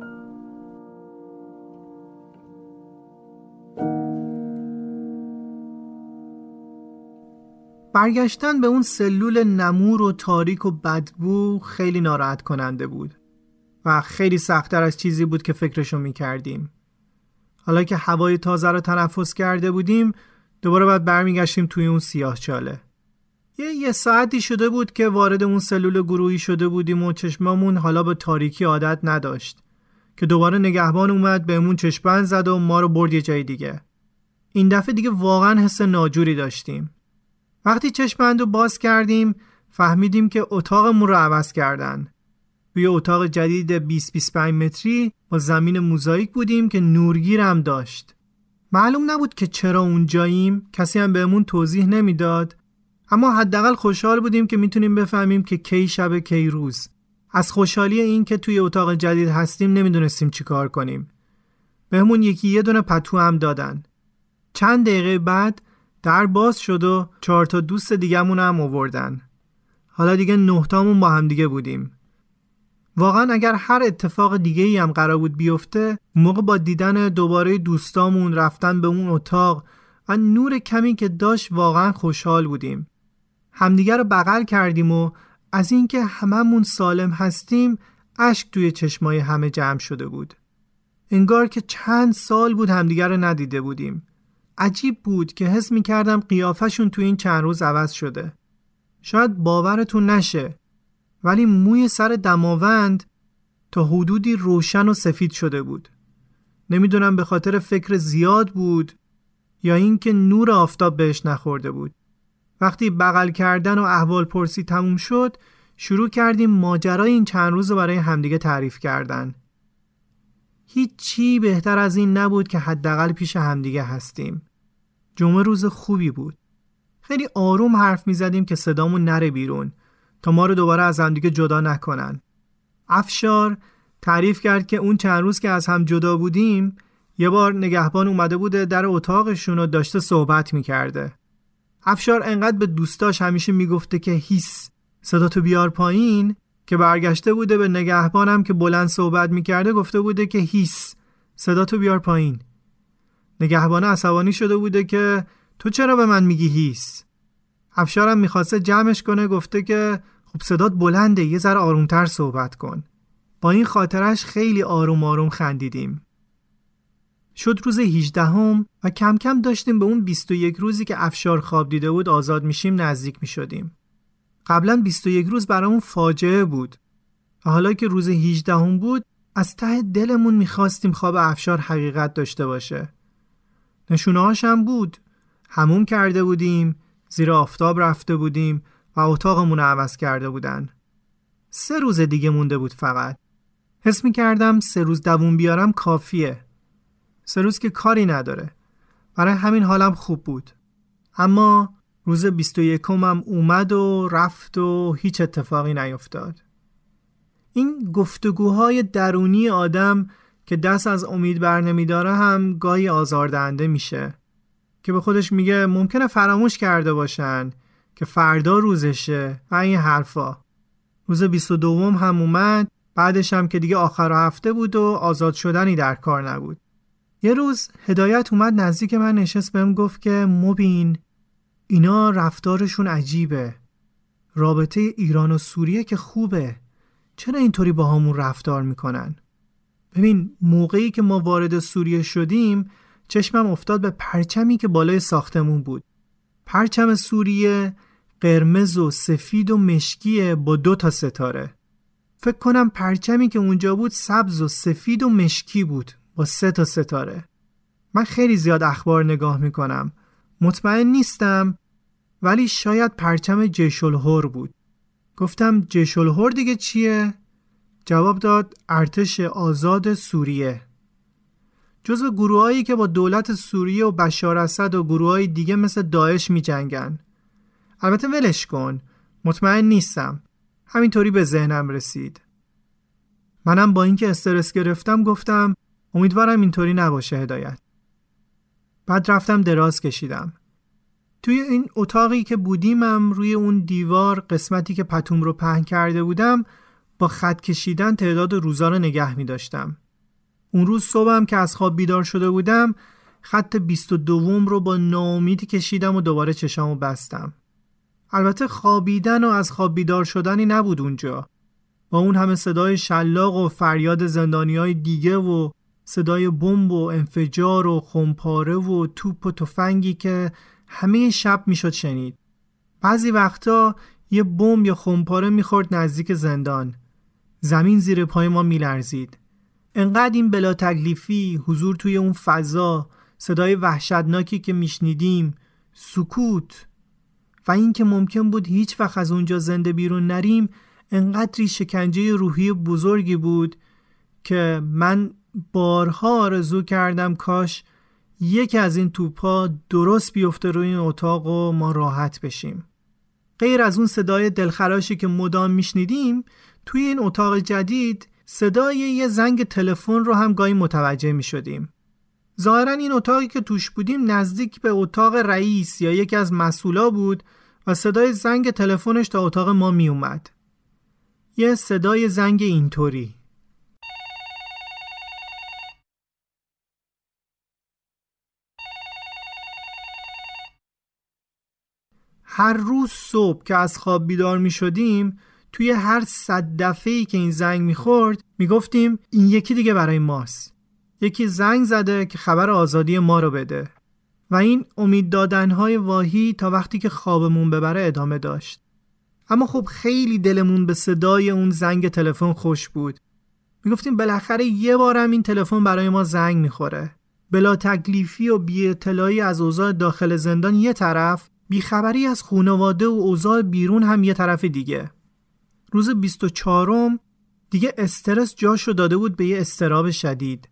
S1: برگشتن به اون سلول نمور و تاریک و بدبو خیلی ناراحت کننده بود و خیلی سخت‌تر از چیزی بود که فکرشو می‌کردیم. حالا که هوای تازه رو تنفس کرده بودیم، دوباره باید برمیگشتیم توی اون سیاهچاله. یه ساعتی شده بود که وارد اون سلول گروهی شده بودیم و چشممون حالا به تاریکی عادت نداشت که دوباره نگهبان اومد بهمون چشم‌بند زد و ما رو برد یه جای دیگه. این دفعه دیگه واقعا حس ناجوری داشتیم. وقتی چشم‌بند رو باز کردیم فهمیدیم که اتاقمون رو عوض کردن. توی اتاق جدید 20-25 متری با زمین موزاییک بودیم که نورگیر هم داشت. معلوم نبود که چرا اونجاییم، کسی هم بهمون توضیح نمیداد، اما حداقل خوشحال بودیم که میتونیم بفهمیم که کی شب کی روز. از خوشحالی این که توی اتاق جدید هستیم نمیدونستیم چی کار کنیم. بهمون یه دونه پتو هم دادن. چند دقیقه بعد در باز شد و 4 تا دوست دیگه‌مون هم آوردن. حالا دیگه 9 تامون با هم دیگه بودیم. واقعا اگر هر اتفاق دیگه‌ای هم قرار بود بیفته، موقع با دیدن دوباره دوستامون، رفتن به اون اتاق و نور کمی که داشت واقعا خوشحال بودیم. همدیگه رو بغل کردیم و از اینکه هممون سالم هستیم اشک توی چشمای همه جمع شده بود. انگار که چند سال بود همدیگه رو ندیده بودیم. عجیب بود که حس می‌کردم قیافشون توی این چند روز عوض شده. شاید باورتون نشه، ولی موی سر دماوند تا حدودی روشن و سفید شده بود. نمیدونم به خاطر فکر زیاد بود یا اینکه نور آفتاب بهش نخورده بود. وقتی بغل کردن و احوال پرسی تموم شد، شروع کردیم ماجرای این چند روز برای همدیگه تعریف کردن. هیچی بهتر از این نبود که حداقل پیش همدیگه هستیم. جمعه روز خوبی بود. خیلی آروم حرف می زدیم که صدامون نره بیرون تا ما رو دوباره از همدیگه جدا نکنن. افشار تعریف کرد که اون چند روز که از هم جدا بودیم یه بار نگهبان اومده بوده در اتاقشون و داشته صحبت می کرده. افشار انقدر به دوستاش همیشه می گفته که هیس صداتو بیار پایین که برگشته بوده به نگهبانم که بلند صحبت می کرده گفته بوده که هیس صداتو بیار پایین. نگهبان عصبانی شده بوده که تو چرا به من میگی هیس؟ افشارم میخواسته جمعش کنه، گفته که خب صدات بلنده، یه ذره آرومتر صحبت کن. با این خاطرش خیلی آروم آروم خندیدیم. شد روز 18 و کم کم داشتیم به اون 21 روزی که افشار خواب دیده بود آزاد میشیم نزدیک میشدیم. قبلا 21 روز برامون فاجعه بود. و حالا که روز 18 بود از ته دلمون میخواستیم خواب افشار حقیقت داشته باشه. نشونه‌هاش هم بود. حموم کرده بودیم، زیر آفتاب رفته بودیم و اتاقمون رو عوض کرده بودن. 3 روز دیگه مونده بود فقط. حس می‌کردم 3 روز دووم بیارم کافیه. 3 روز که کاری نداره. برای همین حالم خوب بود. اما روز 21 هم اومد و رفت و هیچ اتفاقی نیفتاد. این گفتگوهای درونی آدم که دست از امید بر نمیداره هم گاهی آزاردهنده میشه که به خودش میگه ممکنه فراموش کرده باشن که فردا روزشه و این حرفا. روز 22 هم اومد، بعدش هم که دیگه آخر هفته بود و آزاد شدنی در کار نبود. یه روز هدایت اومد نزدیک من نشست بهم گفت که مبین اینا رفتارشون عجیبه. رابطه ایران و سوریه که خوبه، چرا اینطوری با همون رفتار میکنن؟ ببین موقعی که ما وارد سوریه شدیم چشمم افتاد به پرچمی که بالای ساختمون بود. پرچم سوریه قرمز و سفید و مشکیه با 2 تا ستاره. فکر کنم پرچمی که اونجا بود سبز و سفید و مشکی بود با 3 تا ستاره. من خیلی زیاد اخبار نگاه میکنم، مطمئن نیستم، ولی شاید پرچم جیش الحر بود. گفتم جیش الحر دیگه چیه؟ جواب داد ارتش آزاد سوریه. جزو گروهایی که با دولت سوریه و بشار اسد و گروهای دیگه مثل داعش می جنگن. البته ولش کن، مطمئن نیستم، همینطوری به ذهنم رسید. منم با اینکه استرس گرفتم گفتم امیدوارم اینطوری نباشه هدایت. بعد رفتم دراز کشیدم. توی این اتاقی که بودیمم روی اون دیوار قسمتی که پتوم رو پهن کرده بودم با خط کشیدن تعداد روزا رو نگه می داشتم. اون روز صبحم که از خواب بیدار شده بودم خط 22 رو با ناامیدی کشیدم و دوباره چشامو بستم. البته خوابیدن و از خواب بیدار شدنی نبود اونجا. با اون همه صدای شلاق و فریاد زندانیای دیگه و صدای بمب و انفجار و خمپاره و توپ و تفنگی که همه شب میشد شنید. بعضی وقتا یه بمب یا خمپاره میخورد نزدیک زندان. زمین زیر پای ما میلرزید. انقدر این بلا تکلیفی، حضور توی اون فضا، صدای وحشتناکی که میشنیدیم، سکوت و این که ممکن بود هیچ وقت از اونجا زنده بیرون نریم، انقدری شکنجه روحی بزرگی بود که من بارها آرزو کردم کاش یکی از این توپا درست بیفته روی این اتاق و ما راحت بشیم. غیر از اون صدای دلخراشی که مدام میشنیدیم، توی این اتاق جدید صدای یه زنگ تلفن رو هم گاهی متوجه میشدیم. ظاهراً این اتاقی که توش بودیم نزدیک به اتاق رئیس یا یکی از مسئولا بود و صدای زنگ تلفنش تا اتاق ما می اومد. یه صدای زنگ اینطوری: هر روز صبح که از خواب بیدار می شدیم، توی هر 100 دفعه‌ای که این زنگ می خورد می گفتیم این یکی دیگه برای ماست. یکی زنگ زده که خبر آزادی ما رو بده. و این امید دادنهای واهی تا وقتی که خوابمون ببره ادامه داشت. اما خب خیلی دلمون به صدای اون زنگ تلفن خوش بود. می گفتیم بالاخره یه بارم این تلفن برای ما زنگ می خوره. بلا تکلیفی و بی اطلاعی از اوضاع داخل زندان یه طرف، بیخبری از خانواده و اوضاع بیرون هم یه طرف دیگه. روز 24م دیگه استرس جاشو داده بود به یه اضطراب شدید.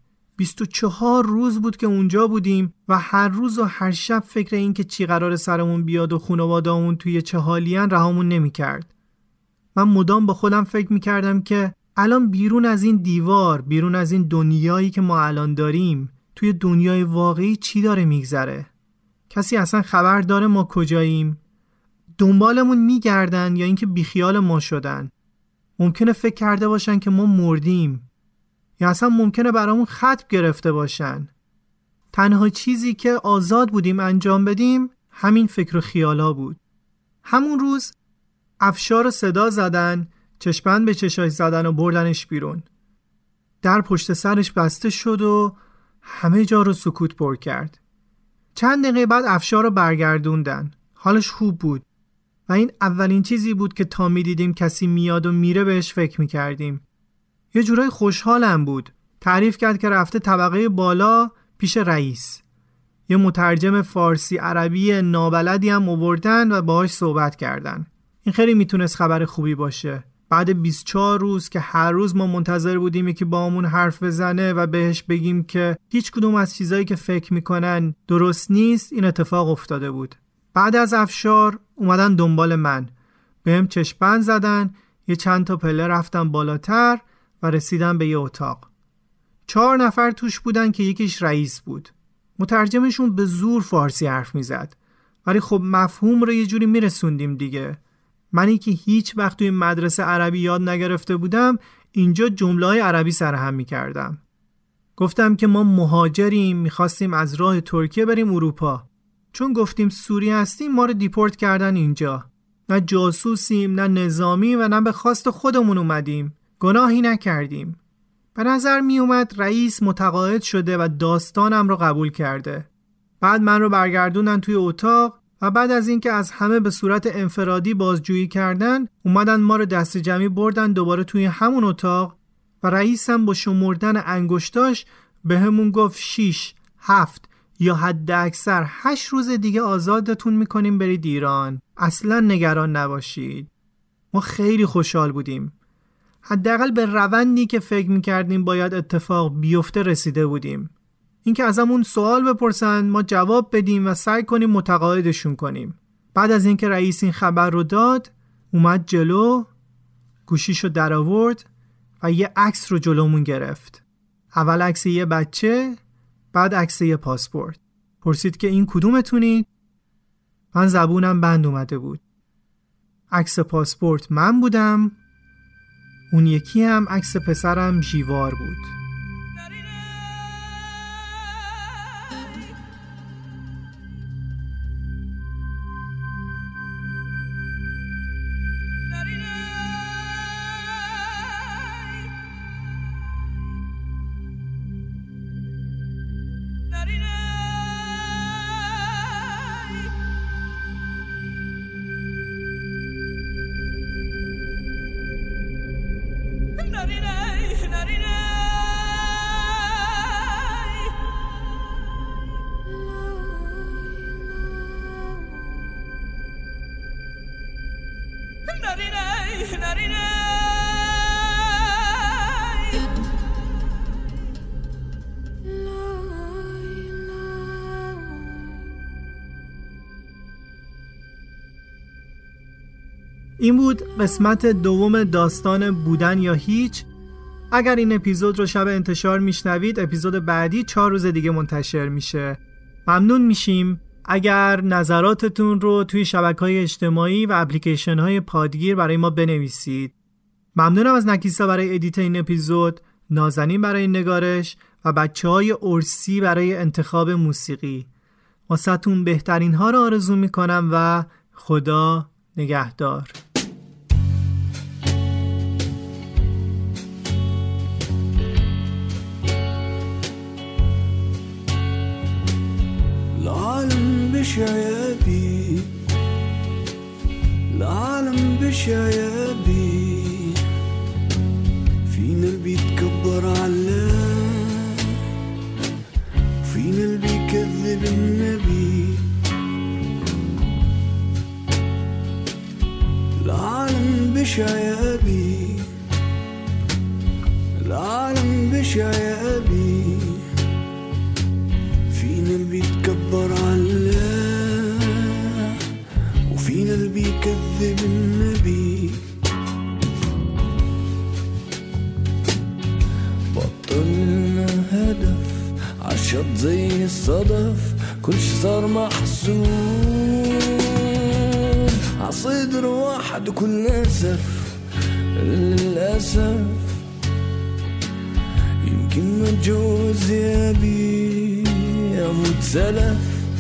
S1: 24 روز بود که اونجا بودیم و هر روز و هر شب فکر این که چی قراره سرمون بیاد و خانواده‌مون توی چه حالین رهامون نمی‌کرد. من مدام با خودم فکر می‌کردم که الان بیرون از این دیوار، بیرون از این دنیایی که ما الان داریم، توی دنیای واقعی چی داره میگذره؟ کسی اصلا خبر داره ما کجاییم؟ دنبالمون میگردن یا اینکه بیخیال ما شدن؟ ممکنه فکر کرده باشن که ما مردیم، یا اصلا ممکنه برامون ختم گرفته باشن. تنها چیزی که آزاد بودیم انجام بدیم همین فکر و خیالا بود. همون روز افشار صدا زدن، چشمند به چشاش زدن و بردنش بیرون. در پشت سرش بسته شد و همه جا رو سکوت پر کرد. چند دقیقه بعد افشار رو برگردوندن. حالش خوب بود و این اولین چیزی بود که تا می دیدیم کسی میاد و میره بهش فکر می کردیم. یه جورای خوشحالم بود. تعریف کرد که رفته طبقه بالا پیش رئیس. یه مترجم فارسی عربی نابلدی هم آوردن و باهاش صحبت کردن. این خیلی میتونست خبر خوبی باشه. بعد 24 روز که هر روز ما منتظر بودیم که با همون حرف بزنه و بهش بگیم که هیچ کدوم از چیزایی که فکر میکنن درست نیست، این اتفاق افتاده بود. بعد از افشار اومدن دنبال من. بهم چشم‌بند زدن، یه چند تا پله رفتم بالاتر و رسیدم به یه اتاق. 4 نفر توش بودن که یکیش رئیس بود. مترجمشون به زور فارسی حرف میزد. ولی خب مفهوم رو یه جوری میرسوندیم دیگه. منی که هیچ وقت توی مدرسه عربی یاد نگرفته بودم، اینجا جمله‌های عربی سرهم میکردم. گفتم که ما مهاجریم، میخواستیم از راه ترکیه بریم اروپا. چون گفتیم سوری هستیم ما رو دیپورت کردن اینجا. نه جاسوسیم، نه نظامی و نه به خواست خودمون اومدیم. گناهی نکردیم. به نظر می اومد رئیس متقاعد شده و داستانم رو قبول کرده. بعد من رو برگردوندن توی اتاق و بعد از اینکه از همه به صورت انفرادی بازجویی کردن، اومدن ما رو دست جمعی بردن دوباره توی همون اتاق و رئیسم با شمردن انگشتاش به همون گفت 6، 7 یا حد اکثر 8 روز دیگه آزادتون میکنیم برید ایران. اصلا نگران نباشید. ما خیلی خوشحال بودیم. حداقل به روندی که فکر میکردیم باید اتفاق بیفته رسیده بودیم. اینکه ازمون سوال بپرسن ما جواب بدیم و سعی کنیم متقاعدشون کنیم. بعد از اینکه رئیس این خبر رو داد، اومد جلو، گوشیشو در آورد و یه عکس رو جلومون گرفت. اول عکس یه بچه، بعد عکس یه پاسپورت. پرسید که این کدومتونید؟ من زبونم بند اومده بود. عکس پاسپورت من بودم، اون یکی هم عکس پسرم ژیوار بود. این بود قسمت دوم داستان بودن یا هیچ. اگر این اپیزود رو شب انتشار میشنوید، اپیزود بعدی 4 روز دیگه منتشر میشه. ممنون میشیم اگر نظراتتون رو توی شبکه‌های اجتماعی و اپلیکیشن‌های پادگیر برای ما بنویسید. ممنونم از نکیسا برای ادیت این اپیزود، نازنین برای نگارش و بچه‌های ارسی برای انتخاب موسیقی. واسه‌تون بهترین ها رو آرزو میکنم و خدا نگهدار.
S2: العالم بشعيابي العالم بشعيابي فينا اللي بيتكبر علاه فينا اللي بيكذب النبي العالم بشعيابي العالم بشعيابي فينا اللي بيتكبر علاه وفينا اللي بيكذب النبي بطلنا هدف عالشط زي الصدف كل شي صار محسوب عصدر واحد وكل ناسف للأسف يمكن ما اتجوز يا بي أموت سلف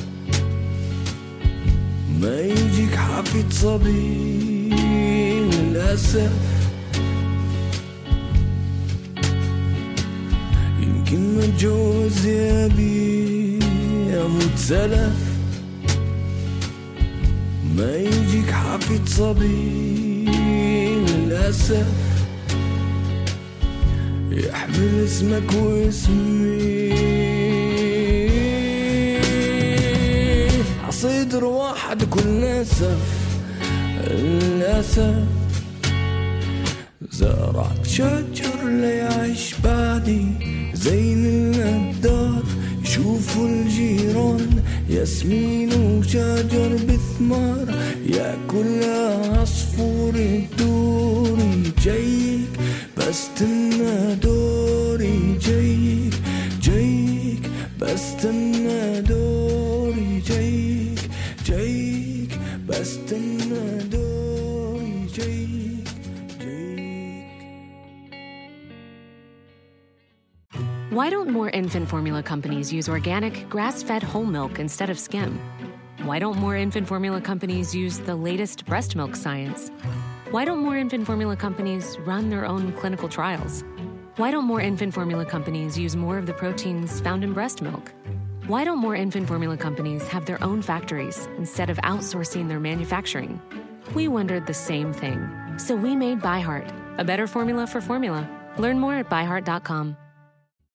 S2: ما يجيك حفيد صبي للأسف يمكن ما اتجوز يا بي أموت سلف ما يجيك حفيد صبي للأسف يحمل اسمك واسمي عصيدر واحد كل ناسف للأسف زرعت شجر ليعيش بعدي زين النبدار يشوفوا الجيران ياسمين وشجر بثمار ياكلها عصفور الدوري جايك بستنى دوري جايك جايك بستنى دوري جايك جايك بستنى دوري جايك جايك.
S4: Why don't more infant formula companies use organic, grass-fed whole milk instead of skim? Why don't more infant formula companies use the latest breast milk science? Why don't more infant formula companies run their own clinical trials? Why don't more infant formula companies use more of the proteins found in breast milk? Why don't more infant formula companies have their own factories instead of outsourcing their manufacturing? We wondered the same thing. So we made ByHeart, a better formula for formula. Learn more at byheart.com.